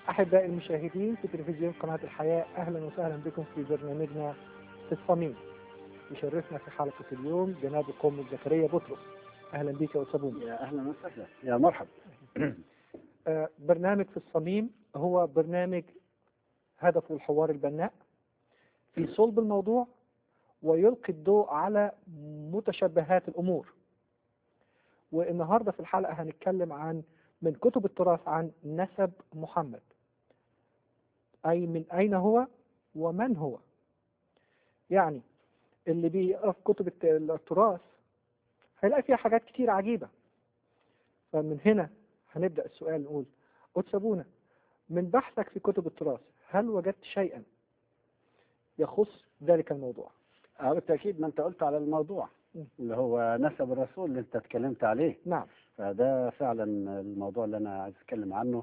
أحبائي المشاهدين في تلفزيون قناة الحياة، أهلا وسهلا بكم في برنامجنا في الصميم. يشرفنا في حلقة اليوم جناب القوم زكريا بطرس. أهلا بك يا أستاذ. يا أهلا وسهلا، يا مرحبا. برنامج في الصميم هو برنامج هدفه الحوار البناء في صلب الموضوع، ويلقي الضوء على متشابهات الأمور. والنهاردة في الحلقة هنتكلم من كتب التراث عن نسب محمد، أي من أين هو ومن هو. يعني اللي بيقرأ في كتب التراث هيلاقي فيها حاجات كتير عجيبة. فمن هنا هنبدأ السؤال، نقول أتسابونا، من بحثك في كتب التراث هل وجدت شيئا يخص ذلك الموضوع؟ بالتأكيد ما أنت قلت على الموضوع اللي هو نسب الرسول اللي أنت اتكلمت عليه. نعم. فده فعلا الموضوع اللي أنا عايز أتكلم عنه،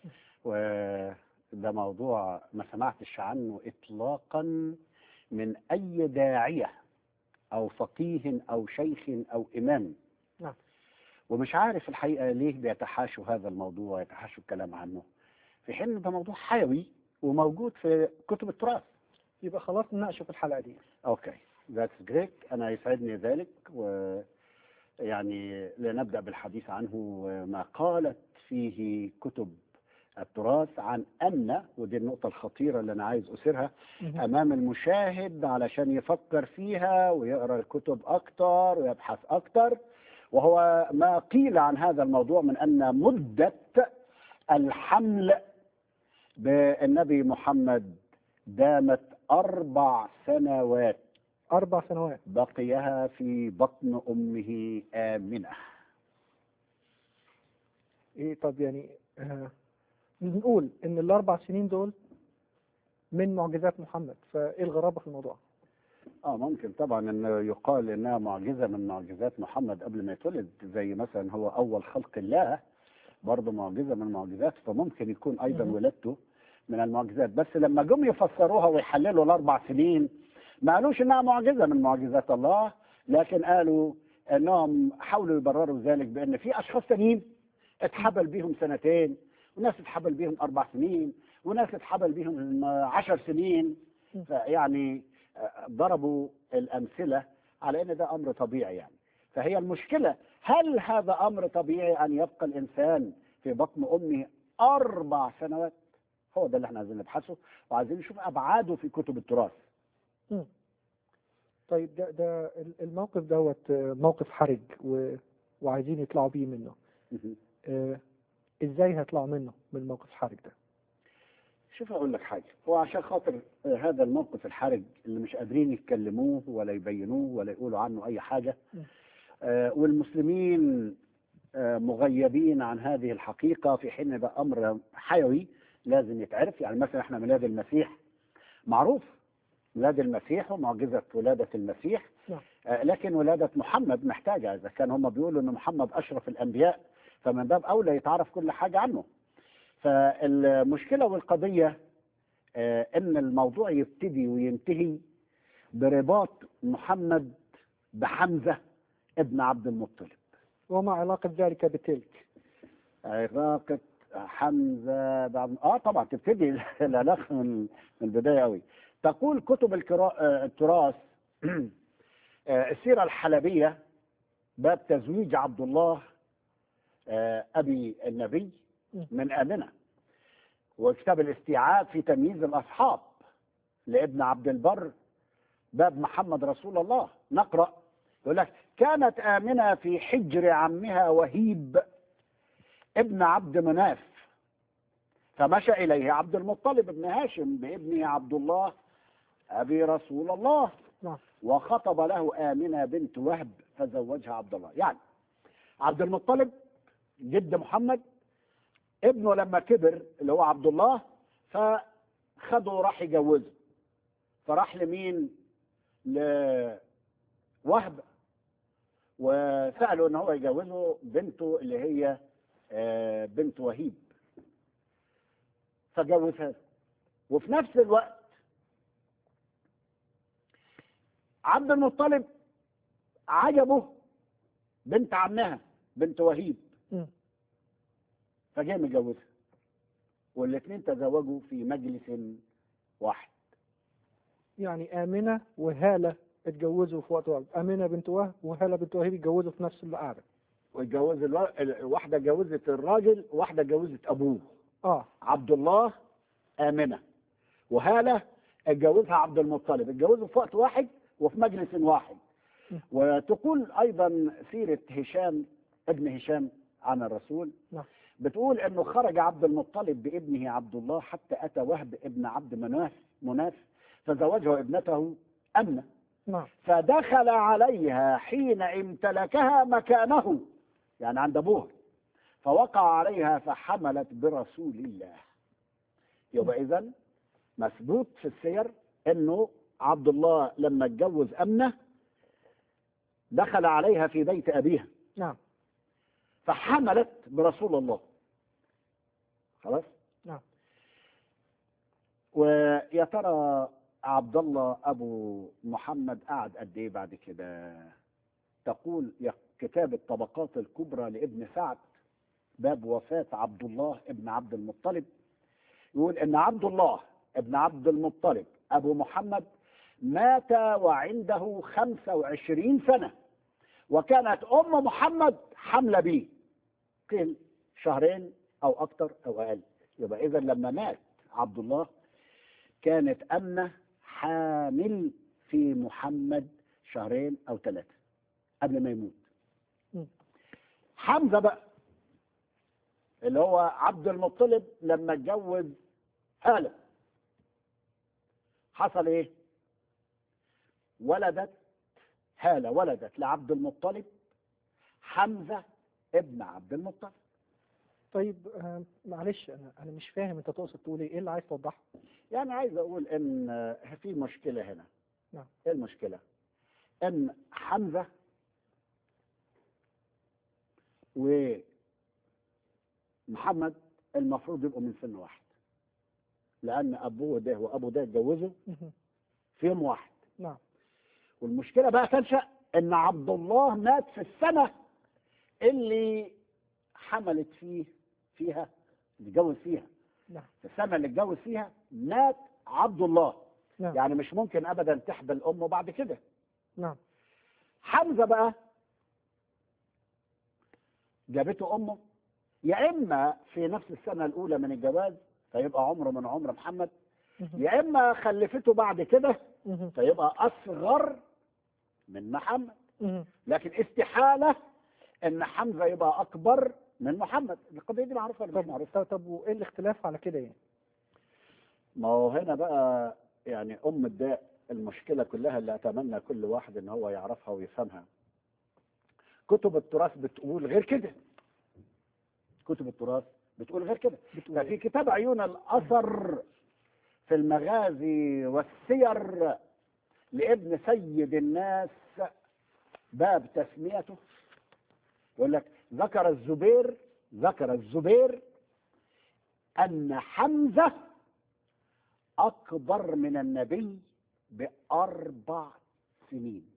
وده موضوع ما سمعتش عنه إطلاقا من أي داعية أو فقيه أو شيخ أو إمام. نعم. ومش عارف الحقيقة ليه بيتحاشوا هذا الموضوع، يتحاشوا الكلام عنه، في حين إن ده موضوع حيوي وموجود في كتب التراث. يبقى خلاص نناقشه في الحلقة دي. اوكي، ذاتس جريت، انا يسعدني ذلك. ويعني لنبدا بالحديث عنه وما قالت فيه كتب التراث عن ان، ودي النقطه الخطيره اللي انا عايز اثيرها امام المشاهد علشان يفكر فيها ويقرا الكتب اكتر ويبحث اكتر، وهو ما قيل عن هذا الموضوع من ان مده الحمل بالنبي محمد دامت 4 سنوات. 4 سنوات بقيها في بطن أمه آمنة. إيه؟ طب يعني نقول إن ال4 سنين دول من معجزات محمد، فإيه الغرابة في الموضوع؟ ممكن طبعا أن يقال إنها معجزة من معجزات محمد قبل ما يتولد، زي مثلا هو أول خلق الله، برضه معجزة من معجزاته، فممكن يكون أيضا ولادته من المعجزات. بس لما جم يفسروها ويحللوا ال4 سنين ما قالوش انها معجزه من معجزات الله، لكن قالوا انهم حاولوا يبرروا ذلك بان في اشخاص ثانيين اتحبل بيهم 2 وناس اتحبل بيهم 4 سنين وناس اتحبل بيهم 10 سنين. فيعني ضربوا الامثله على ان ده امر طبيعي يعني. فهي المشكله، هل هذا امر طبيعي ان يبقى الانسان في بطن امه 4 سنوات؟ هو ده اللي احنا عايزين نبحثه، وعايزين نشوف ابعاده في كتب التراث. طيب ده الموقف دوت موقف حرج وعايزين يطلعوا بيه منه. ازاي هيطلعوا منه من الموقف الحرج ده؟ شوف اقول لك حاجه، هو عشان خاطر هذا الموقف الحرج اللي مش قادرين يتكلموه ولا يبينوه ولا يقولوا عنه اي حاجه، والمسلمين مغيبين عن هذه الحقيقه، في حين ده امر حيوي لازم يتعرف. يعني مثلا احنا ميلاد المسيح معروف، ميلاد المسيح ومعجزه ولاده المسيح، لكن ولاده محمد محتاجه، اذا كان هم بيقولوا ان محمد اشرف الانبياء فمن باب اولى يتعرف كل حاجه عنه. فالمشكله والقضيه ان الموضوع يبتدي وينتهي برباط محمد بحمزه ابن عبد المطلب. وما علاقه ذلك بتلك؟ علاقه حمزه طبعا تبتدي العلاقه من البدايه قوي. تقول كتب التراث السيره الحلبيه باب تزويج عبد الله ابي النبي من امنه، وكتاب الاستيعاب في تمييز الاصحاب لابن عبد البر باب محمد رسول الله. نقرا يقول لك كانت امنه في حجر عمها وهيب ابن عبد مناف، فمشى اليه عبد المطلب بن هاشم بابنه عبد الله ابي رسول الله، وخطب له امنه بنت وهب فزوجها عبد الله. يعني عبد المطلب جد محمد، ابنه لما كبر اللي هو عبد الله فخده راح يجوزه، فراح لمين؟ لوهب، وسأله ان هو يجوزه بنته اللي هي بنت وهيب، فجوزها. وفي نفس الوقت عبد المطلب عجبه بنت عمها بنت وهيب، فجاء مجوزها. والاثنين تزوجوا في مجلس واحد. يعني آمنة وهالة اتجوزوا في وقت واحد، آمنة بنت وهب وهالة بنت وهب اتجوزوا في نفس القعدة. واتجوز واحدة اتجوزت الراجل، واحدة اتجوزت أبوه عبد الله آمنة، وهالة اتجوزها عبد المطلب، اتجوزوا في وقت واحد وفي مجلس واحد. وتقول أيضا سيرة هشام ابن هشام عن الرسول، بتقول أنه خرج عبد المطلب بابنه عبد الله حتى أتى وهب ابن عبد مناف فزوجه ابنته أمنة، فدخل عليها حين امتلكها مكانه، يعني عند أبوها، فوقع عليها فحملت برسول الله. يبقى إذن مثبوت في السير أنه عبد الله لما اتجوز أمنة دخل عليها في بيت أبيها، فحملت برسول الله. خلاص. ويا ترى عبد الله أبو محمد قعد قد إيه بعد كده؟ تقول كتاب الطبقات الكبرى لابن سعد باب وفاة عبد الله ابن عبد المطلب، يقول إن عبد الله ابن عبد المطلب أبو محمد مات وعنده 25 سنة، وكانت أم محمد حملة به، قيل شهرين أو أكثر أو أقل. يبقى إذا لما مات عبد الله كانت أمنة حامل في محمد شهرين أو 3 قبل ما يموت. حمزة بقى اللي هو عبد المطلب لما اتجوز هالة حصل ايه؟ هالة ولدت لعبد المطلب حمزة ابن عبد المطلب. طيب معلش انا مش فاهم انت تقصد تقول ايه اللي عايز توضحه؟ يعني عايز اقول ان في مشكلة هنا. ايه المشكلة؟ ان حمزة ومحمد المفروض يبقوا من سن واحد، لان ابوه ده وابو ده اتجوزوا في يوم واحد. والمشكلة بقى تنشأ ان عبد الله مات في السنة اللي حملت فيها اللي اتجوز فيها. في السنة اللي اتجوز فيها مات عبد الله. يعني مش ممكن ابدا تحبل امه بعد كده. حمزة بقى جابته امه، يا اما في نفس السنة الاولى من الجواز فيبقى عمره من عمر محمد، يا اما خلفته بعد كده فيبقى اصغر من محمد. لكن استحالة ان حمزة يبقى اكبر من محمد. القضية دي معروفة ولا مش معروفة؟ طب وايه الاختلاف على كده يعني؟ ما هو هنا بقى يعني الداء المشكلة كلها اللي اتمنى كل واحد ان هو يعرفها ويفهمها. كتب التراث بتقول غير كده. كتب التراث بتقول غير كده. ففي كتاب عيون الأثر في المغازي والسير لابن سيد الناس باب تسميته يقول لك ذكر الزبير أن حمزة أكبر من النبي ب4 سنين.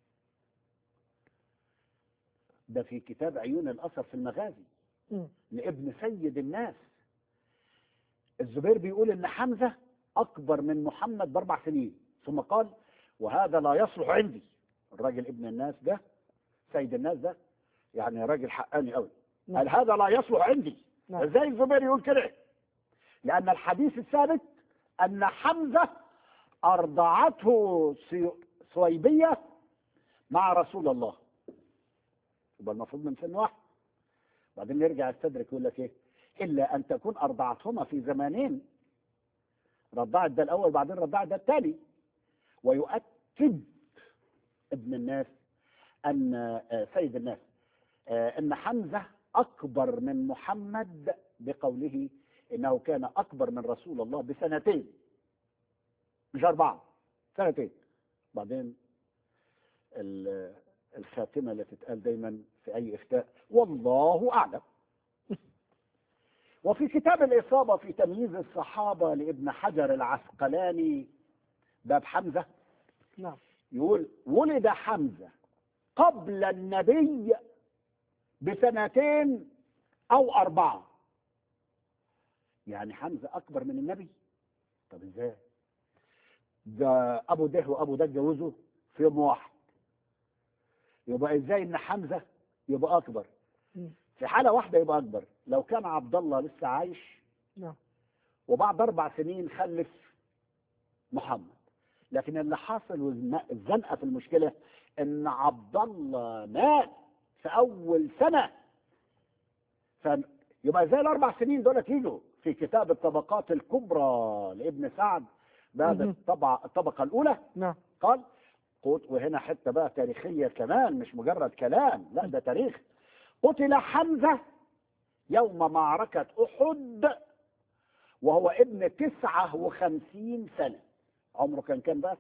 ده في كتاب عيون الأثر في المغازي لابن سيد الناس. الزبير بيقول ان حمزة اكبر من محمد ب4 سنين، ثم قال وهذا لا يصلح عندي. الراجل ابن الناس ده سيد الناس ده يعني راجل حقاني قوي. قال هذا لا يصلح عندي. ازاي الزبير يقول كده؟ لان الحديث الثابت ان حمزة ارضعته صويبية مع رسول الله، يبقى المفروض من سن واحد. بعدين يرجع يستدرك يقول لك ايه؟ الا ان تكون ارضعتهما في زمانين، رضعت ده الاول بعدين رضعت ده الثاني. ويؤكد ابن الناس ان سيد الناس ان حمزة اكبر من محمد بقوله انه كان اكبر من رسول الله ب2 مش 4 2. بعدين الخاتمة اللي تتقال دايما في أي إفتاء والله أعلم. وفي كتاب الإصابة في تمييز الصحابة لابن حجر العسقلاني باب حمزة يقول ولد حمزة قبل النبي ب2 أو 4. يعني حمزة أكبر من النبي؟ طب إزاي؟ ده أبو ده وأبو ده اتجوزوا في يوم واحد، يبقى إزاي إن حمزة يبقى أكبر؟ مم. في حالة واحدة يبقى أكبر، لو كان عبد الله لسه عايش نعم. وبعد 4 سنين خلف محمد. لكن اللي حاصل والزنقة في المشكلة إن عبد الله مات في أول سنة، يبقى زي ال4 سنين دول يجوا في كتاب الطبقات الكبرى لابن سعد بعد مهم. الطبقة الأولى. نعم. قال وهنا حتة بقى تاريخية كمان، مش مجرد كلام، لا ده تاريخ. قتل حمزة يوم معركة أحد وهو ابن 59 سنة. عمره كان بقى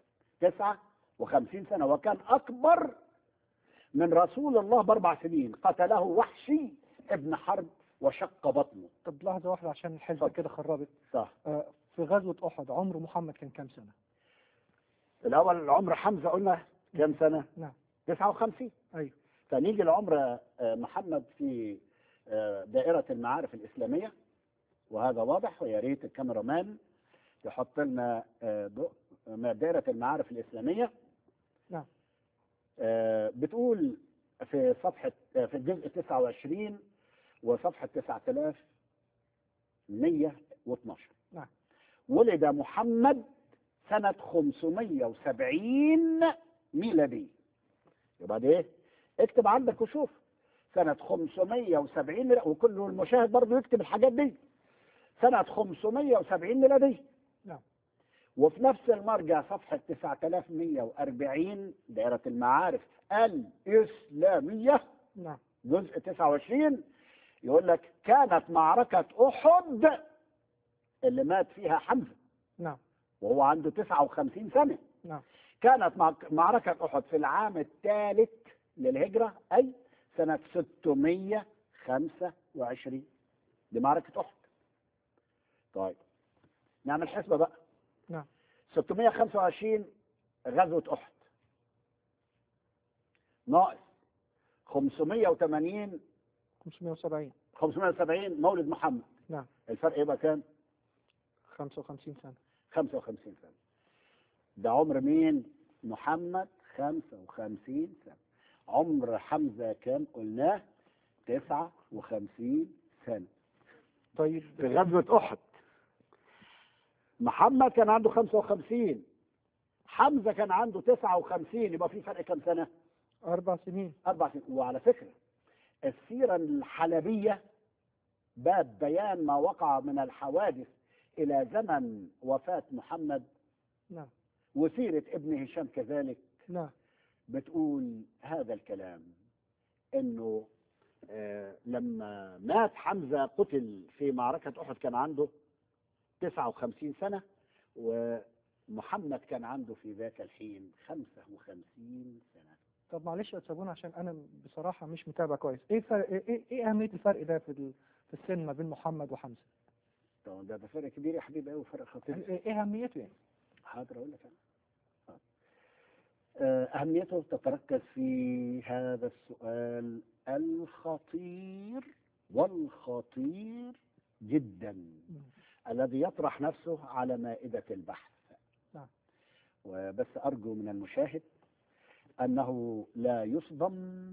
59 سنة، وكان أكبر من رسول الله ب4 سنين. قتله وحشي ابن حرب وشق بطنه. طب لحظة واحدة عشان الحسبة اتفضل. كده خربت. صح. في غزوة أحد عمر محمد كان كام سنة؟ الأول عمر حمزة قلنا كام سنة؟ نعم. 59. أيوه. فنيجي لعمر محمد في دائرة المعارف الإسلامية، وهذا واضح، ويا ريت الكاميرا مان يحط لنا دائرة المعارف الإسلامية. نعم. بتقول في صفحة في الجزء 29 وصفحة 9112. نعم. ولد محمد سنة 570 ميلادي. يبقى ده ايه؟ اكتب عندك وشوف سنة 570 وكل المشاهد برضه يكتب الحاجات دي. سنة 570 ميلادي. نعم. وفي نفس المرجع صفحة 9140 دائرة المعارف الإسلامية نعم. جزء 29 يقول لك كانت معركة أحد اللي مات فيها حمزة نعم. وهو عنده 59 سنة. نعم. كانت معركة أحد في العام الثالث للهجرة، أي سنة 625. دي معركة أحد. طيب نعمل حسبة بقى. نعم. 625 غزوة أحد ناقص 580 570. 570 مولد محمد. نعم. الفرق يبقى كام؟ 55 سنة. 55 سنة. ده عمر مين؟ محمد 55 سنة. عمر حمزة كام قلناه؟ 59 سنة. طيب في غزوة أحد محمد كان عنده 55، حمزة كان عنده 59، يبقى في فرق كام سنة؟ 4 سنين. 4 سنين. وعلى فكرة السيرة الحلبية باب بيان ما وقع من الحوادث إلى زمن وفاة محمد، نعم. وسيرة ابن هشام كذلك نعم. بتقول هذا الكلام، انه لما مات حمزة قتل في معركة أحد كان عنده 59 سنة، ومحمد كان عنده في ذاك الحين 55 سنة. طب معلش يا سابونا عشان انا بصراحة مش متابع كويس، ايه فرق ايه اهمية الفرق ده في السن ما بين محمد وحمزة؟ طبعا ده فرق كبير يا حبيبي قوي، فرق خطير. يعني ايه اهميته يعني؟ حاضر اقول لك انا. أهميته تتركز في هذا السؤال الخطير والخطير جدا الذي يطرح نفسه على مائدة البحث. نعم. وبس أرجو من المشاهد أنه لا يصدم،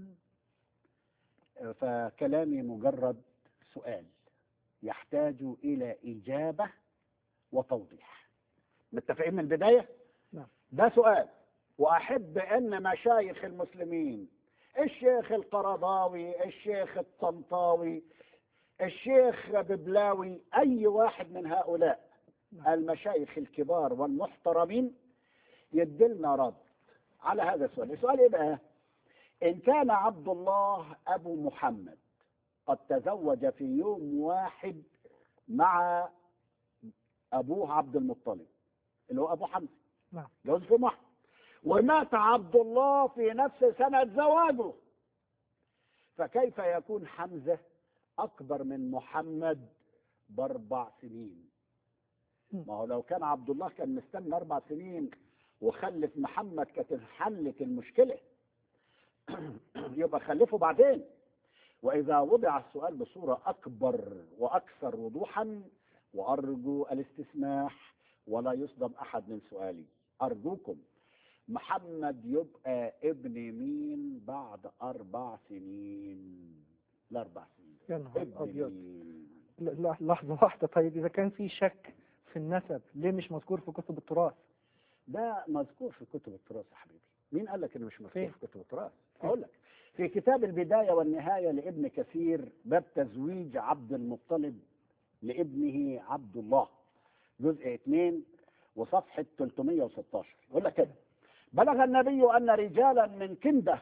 فكلامي مجرد سؤال يحتاج إلى إجابة وتوضيح. متفقين من البداية؟ نعم. ده سؤال، وأحب أن مشايخ المسلمين، الشيخ القرضاوي، الشيخ الطنطاوي، الشيخ ببلاوي، أي واحد من هؤلاء المشايخ الكبار والمحترمين يدلنا رد على هذا السؤال. السؤال إيه بقى؟ إن كان عبد الله أبو محمد قد تزوج في يوم واحد مع أبوه عبد المطلب اللي هو أبو حمزة، نعم. جوز في واحد، ومات عبد الله في نفس سنة زواجه، فكيف يكون حمزة أكبر من محمد ب4 سنين؟ ما هو لو كان عبد الله كان مستنى 4 سنين وخلف محمد كانت انحلت المشكلة. يبقى خلفه بعدين. وإذا وضع السؤال بصورة أكبر وأكثر وضوحا وأرجو الاستسماح ولا يصدم أحد من سؤالي. أرجوكم، محمد يبقى ابن مين بعد 4 سنين؟ ال4 سنين يا نهار ابن أبيض. مين؟ لحظة واحدة، طيب إذا كان في شك في النسب ليه مش مذكور في كتب التراث؟ ده مذكور في كتب التراث يا حبيبي. مين قال لك انه مش مذكور فين؟ في كتب التراث؟ فين؟ اقول لك، في كتاب البداية والنهاية لابن كثير، باب تزويج عبد المطلب لابنه عبد الله، جزء 2 وصفحة 316، يقول لك كده: بلغ النبي أن رجالا من كندة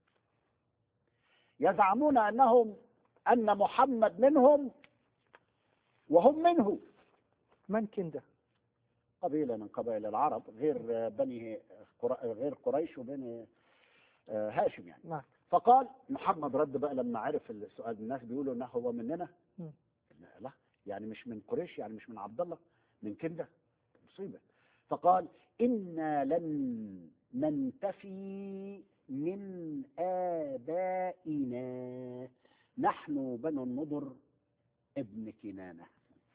يزعمون أن محمد منهم وهم منه. من كنده؟ قبيلة من قبائل العرب، غير قريش وبني هاشم يعني. نعم. فقال محمد رد بقى لما عرف السؤال، الناس بيقولوا انه هو مننا. لا، يعني مش من قريش، يعني مش من عبد الله، من كندة، مصيبة. فقال: إنا لن ننتفي من آبائنا، نحن بنو النضر ابن كنانة.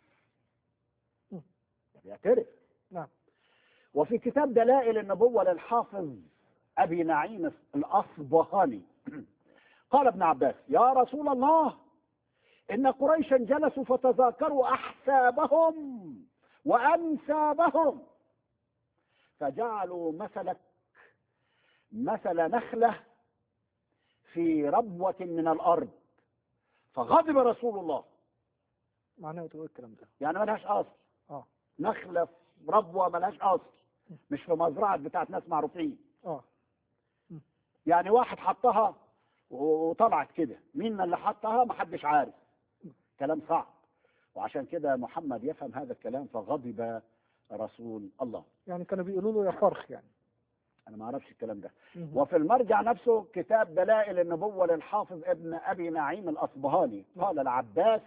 بيعترف. نعم. وفي كتاب دلائل النبوة للحافظ أبي نعيم الأصبهاني قال ابن عباس: يا رسول الله، إن قريشا جلسوا فتذاكروا أحسابهم وأنسابهم، فجعلوا مثل نخلة في ربوة من الأرض، فغضب رسول الله. معناه تقول الكلام ده؟ يعني ملهاش أصل. نخلة في ربوة ملهاش أصل، مش في مزرعة بتاعت ناس معروفين. يعني واحد حطها وطلعت كده، مين اللي حطها محدش عارف. كلام صعب. وعشان كده محمد يفهم هذا الكلام فغضب رسول الله. يعني كانوا بيقولوا له يا فرخ يعني. انا ما اعرفش الكلام ده. وفي المرجع نفسه كتاب دلائل النبوة للحافظ ابن ابي نعيم الاصبهاني قال: العباس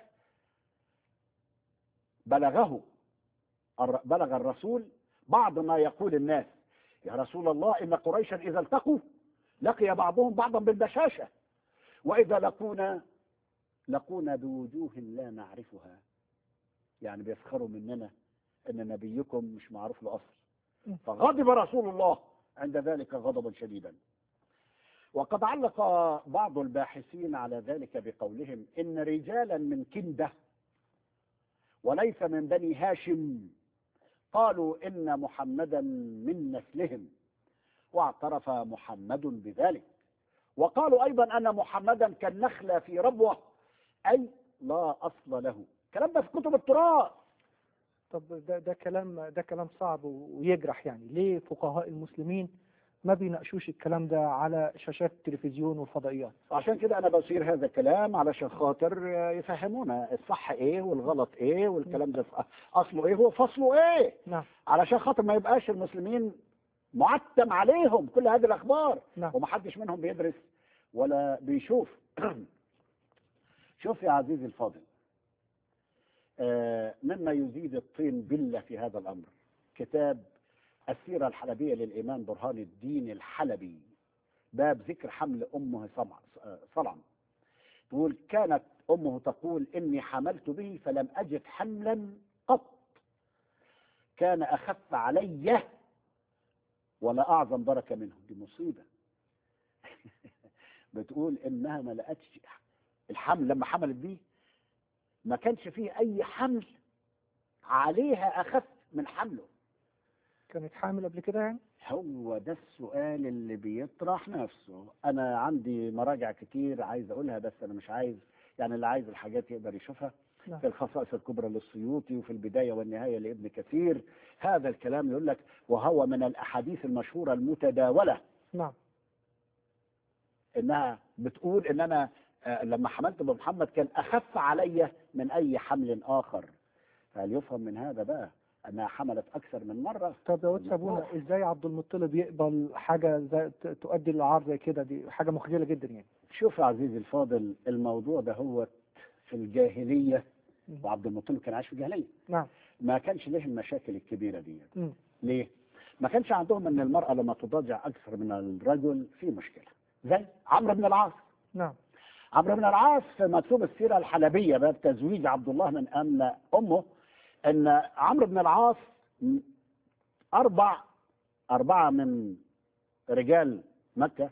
بلغ الرسول بعض ما يقول الناس: يا رسول الله، إن قريشا إذا التقوا لقي بعضهم بعضا بالبشاشة، وإذا لقونا بوجوه لا نعرفها. يعني بيسخروا مننا إن نبيكم مش معروف له أصل. فغضب رسول الله عند ذلك غضبا شديدا. وقد علق بعض الباحثين على ذلك بقولهم: إن رجالا من كندة وليس من بني هاشم قالوا إن محمدا من نسلهم، واعترف محمد بذلك. وقالوا أيضا أن محمدا كالنخلة في ربوة، أي لا أصل له. الكلام ده في كتب التراث. طب ده كلام صعب ويجرح. يعني ليه فقهاء المسلمين ما بيناقشوش الكلام ده على شاشات التلفزيون والفضائيات؟ عشان كده أنا بصير هذا الكلام علشان خاطر يفهمونا الصح إيه والغلط إيه، والكلام ده أصله إيه وفصله إيه. نعم. علشان خاطر ما يبقاش المسلمين معتم عليهم كل هذه الأخبار. نعم. ومحدش منهم بيدرس ولا بيشوف. شوف يا عزيزي الفاضل، مما يزيد الطين بلة في هذا الأمر كتاب السيرة الحلبية للإمام برهان الدين الحلبي، باب ذكر حمل أمه صلعم. تقول: كانت أمه تقول: إني حملت به فلم أجد حملا قط، كان أخف علي ولا أعظم بركة منه. دي مصيبة. بتقول إنها ما لقتش الحمل لما حملت بيه، ما كانش فيه أي حمل عليها أخف من حمله. كانت حامل قبل كده يعني؟ هو ده السؤال اللي بيطرح نفسه. أنا عندي مراجع كتير عايز أقولها، بس أنا مش عايز، يعني اللي عايز الحاجات يقدر يشوفها. نعم. في الخصائص الكبرى للسيوطي، وفي البداية والنهاية لابن كثير. هذا الكلام يقول لك: وهو من الأحاديث المشهورة المتداولة. نعم. إنها بتقول إن أنا لما حملت بمحمد كان أخف علي من أي حمل آخر. فهل يفهم من هذا بقى أنها حملت أكثر من مرة؟ طب يا واد ابونا، ازاي عبد المطلب يقبل حاجة زي تؤدي للعار زي كده؟ دي حاجة مخجلة جدا يعني. شوف يا عزيزي الفاضل، الموضوع ده هو في الجاهلية، وعبد المطلب كان عايش في الجاهلية. نعم. ما كانش له المشاكل الكبيرة دي. مم. ليه؟ ما كانش عندهم ان المرأة لما تضاجع اكثر من الرجل في مشكلة. زي عمرو بن العاص. نعم. عمرو بن العاص في مكتوب السيرة الحلبية باب تزويج عبد الله من امه ان عمرو بن العاص أربعة من رجال مكة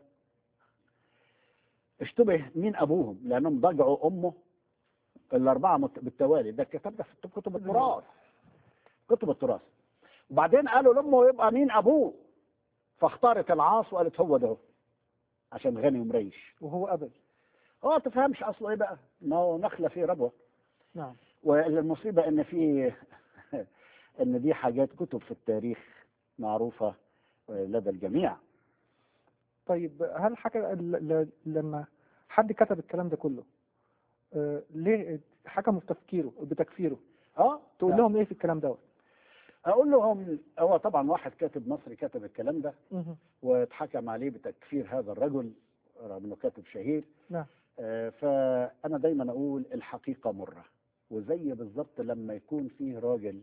اشتبه مين أبوهم لأنهم ضجعوا أمه الأربعة بالتوالي. ده الكتاب ده في كتب التراث، كتب التراث. وبعدين قالوا لأمه يبقى مين أبوه، فاختارت العاص وقالت هو ده عشان غني ومريش. وهو قبل. هو ما تفهمش أصله إيه بقى، ما هو نخلة فيه ربوة. نعم. والمصيبة إن في إن دي حاجات كتب في التاريخ معروفة لدى الجميع. طيب هل حكى لما حد كتب الكلام ده كله ليه حكموا بتكفيره؟ تقول لهم ايه في الكلام دوت؟ اقول لهم هو طبعا واحد كاتب مصري كتب الكلام ده واتحكم عليه بتكفير هذا الرجل رغم انه كاتب شهير. نعم. فانا دايما اقول الحقيقه مره، وزي بالظبط لما يكون فيه راجل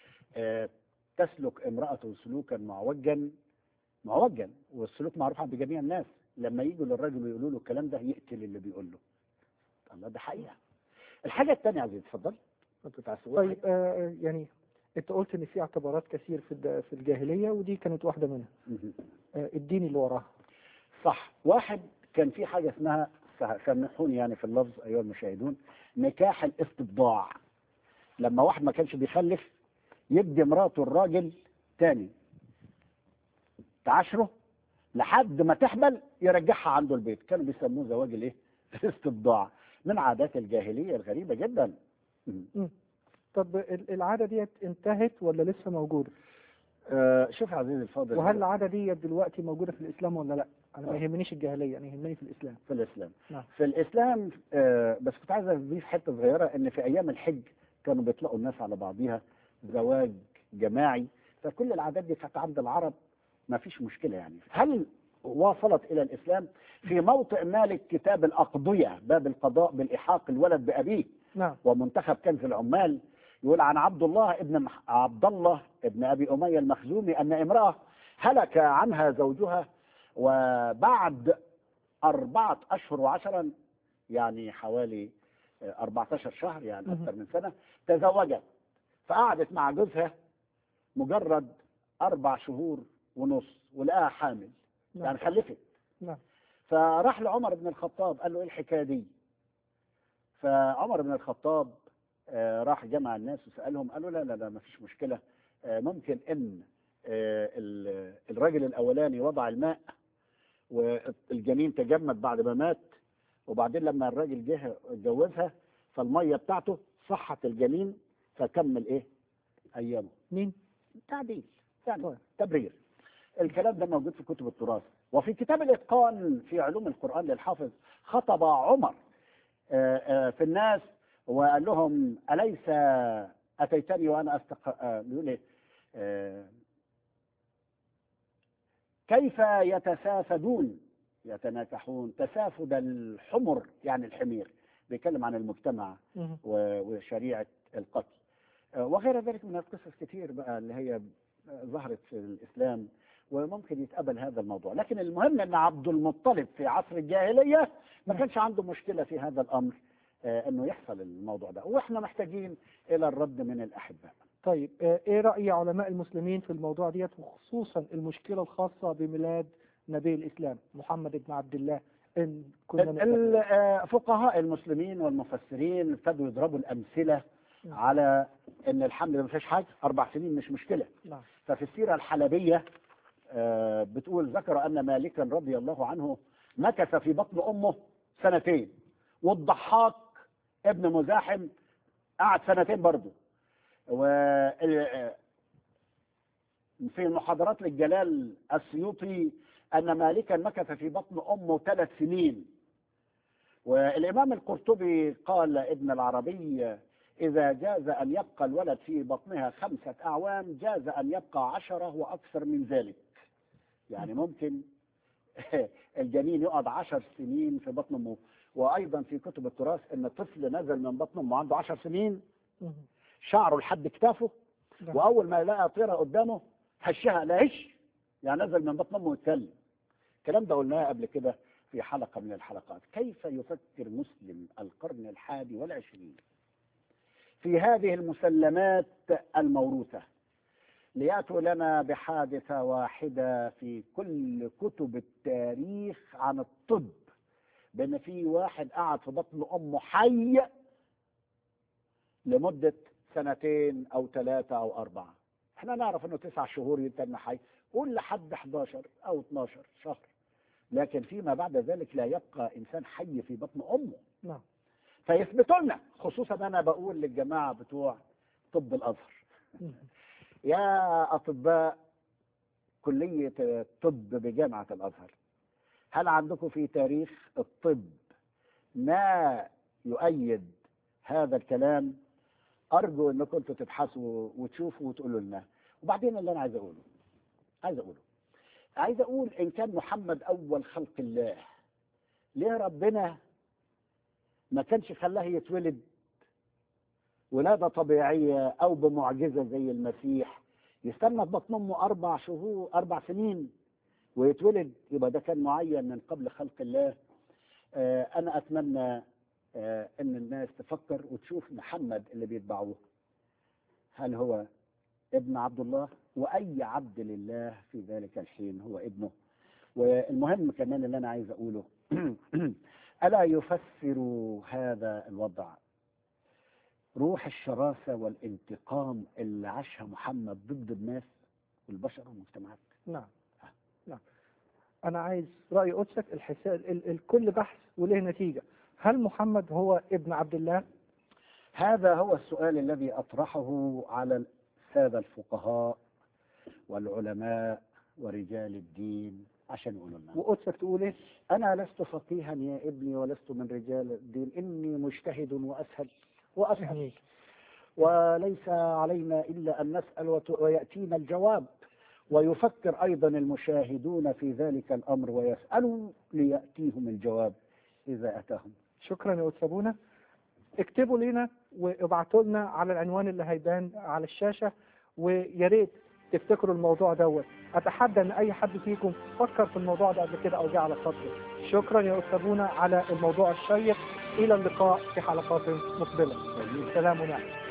تسلك امراته سلوكا معوجا والسلوك معروف عند جميع الناس، لما يجوا للراجل ويقولوا له الكلام ده يقتل اللي بيقول له. الله، ده حقيقه. الحاجه الثانيه عزيزي اتفضل. طيب يعني انت قلت ان في اعتبارات كثير في الجاهليه ودي كانت واحده منها. الدين اللي وراها. صح. واحد كان في حاجه اسمها، سامحوني يعني في اللفظ ايها المشاهدون، نكاح الاستبضاع. لما واحد ما كانش بيخلف يدي مراته الراجل تاني تعاشره لحد ما تحمل يرجعها عنده البيت. كانوا بيسموه زواج الايه؟ الاستبضاع، من عادات الجاهليه الغريبه جدا. طب العاده دي انتهت ولا لسه موجوده؟ شوف يا عزيزي الفاضل، وهل العاده دي دلوقتي موجوده في الاسلام ولا لا؟ انا ما يهمنيش الجاهليه، انا يهمني في الاسلام. في الاسلام. نعم. في الاسلام بس كنت عايز اضيف حته صغيره، ان في ايام الحج كانوا بيطلقوا الناس على بعضيها زواج جماعي. فكل العادات دي كانت عند العرب ما فيش مشكله يعني. هل واصلت الى الاسلام؟ في موطئ مالك كتاب الاقضيه باب القضاء بالإحاق الولد بابيه. نعم. ومنتخب كنز العمال يقول عن عبد الله ابن ابي اميه المخزومي ان امراه هلك عنها زوجها، وبعد 4 أشهر وعشرا يعني حوالي 14 شهر يعني أكثر من سنة تزوجت. فقعدت مع جوزها مجرد 4 شهور ونص ولقاها حامل. نعم. يعني خلفت. نعم. فراح لعمر بن الخطاب قال له ايه الحكايه دي؟ فعمر بن الخطاب راح جمع الناس وسالهم، قالوا لا لا لا ما فيش مشكله، ممكن ان الراجل الاولاني وضع الماء والجنين تجمد بعد ما مات، وبعدين لما الراجل جه اتجوزها فالميه بتاعته صحت الجنين فكمل ايه ايامه. مين؟ تعديل يعني تبرير. الكلام ده موجود في كتب التراث. وفي كتاب الاتقان في علوم القران للحافظ خطب عمر في الناس وقال لهم اليس اتيتني وانا بيقول ايه كيف يتسافدون يتناكحون تسافد الحمر، يعني الحمير، بيتكلم عن المجتمع وشريعة القتل وغير ذلك من القصص كتير بقى اللي هي ظهرت في الإسلام وممكن يتقبل هذا الموضوع. لكن المهم أن عبد المطلب في عصر الجاهلية ما كانش عنده مشكلة في هذا الأمر أنه يحصل الموضوع ده، وإحنا محتاجين إلى الرد من الأحباء. طيب ايه رأي علماء المسلمين في الموضوع ديت، وخصوصا المشكلة الخاصة بميلاد نبي الإسلام محمد بن عبد الله؟ إن كنا الفقهاء المسلمين والمفسرين ابتدوا يضربوا الأمثلة على أن الحمل ما فيش حاجة، 4 سنين مش مشكلة. نعم. ففي السيرة الحلبية بتقول ذكر أن مالكا رضي الله عنه مكث في بطن أمه 2 سنين، والضحاك ابن مزاحم قعد 2 سنين برضه. وفي المحاضرات للجلال السيوطي أن مالكا مكث في بطن أمه 3 سنين. والإمام القرطبي قال ابن العربي إذا جاز أن يبقى الولد في بطنها 5 أعوام جاز أن يبقى 10 وأكثر من ذلك. يعني ممكن الجنين يقعد 10 سنين في بطن أمه. وأيضا في كتب التراث أن الطفل نزل من بطن أمه عنده 10 سنين شعره لحد كتافه، وأول ما لقى طيرة قدامه هشها لا هش، يعني نزل من بطن أمه ويتكلم. الكلام ده قلناه قبل كده في حلقة من الحلقات. كيف يفكر مسلم القرن 21 في هذه المسلمات الموروثة، ليأتوا لنا بحادثة واحدة في كل كتب التاريخ عن الطب، بأن في واحد قعد في بطن أمه حي لمدة 2 أو 3 أو 4. احنا نعرف انه 9 شهور يتم حي، قول لحد 11 أو 12 شهر، لكن فيما بعد ذلك لا يبقى إنسان حي في بطن أمه. نعم. فيثبتوا لنا، خصوصا أنا بقول للجماعة بتوع طب الأزهر، يا أطباء كلية الطب بجامعة الأزهر، هل عندكم في تاريخ الطب ما يؤيد هذا الكلام؟ أرجو أنكم كنتوا تبحثوا وتشوفوا وتقولوا لنا. وبعدين اللي أنا عايز أقول إن كان محمد أول خلق الله، ليه ربنا ما كانش خلاه يتولد ولادة طبيعية أو بمعجزة زي المسيح، يستنى في بطن أمه 4 سنين ويتولد؟ يبقى ده كان معين من قبل خلق الله. أنا أتمنى أن الناس تفكر وتشوف محمد اللي بيتبعوه، هل هو ابن عبد الله؟ وأي عبد لله في ذلك الحين هو ابنه. والمهم كمان اللي أنا عايز أقوله ألا يفسر هذا الوضع روح الشراسة والانتقام اللي عاشها محمد ضد الناس والبشر والمجتمعات؟ نعم. نعم. أنا عايز رأي قدسك. الكل بحث وله نتيجة. هل محمد هو ابن عبد الله؟ هذا هو السؤال الذي أطرحه على السادة الفقهاء والعلماء ورجال الدين عشان يقولوا لنا. وقدسك تقول إيه؟ أنا لست فقيها يا ابني ولست من رجال الدين، إني مجتهد وأسهل وليس علينا إلا أن نسأل ويأتينا الجواب. ويفكر أيضا المشاهدون في ذلك الأمر ويسألوا ليأتيهم الجواب إذا أتاهم. شكرا يا قدس أبونا. اكتبوا لنا وابعتوا لنا على العنوان اللي هيبان على الشاشة، ويا ريت تفتكروا الموضوع دوت. أتحدى أن أي حد فيكم فكر في الموضوع ده قبل كده أو جه على خاطره. شكرا يا قدس أبونا على الموضوع الشيق. إلى اللقاء في حلقات مقبلة. سلام ونعم.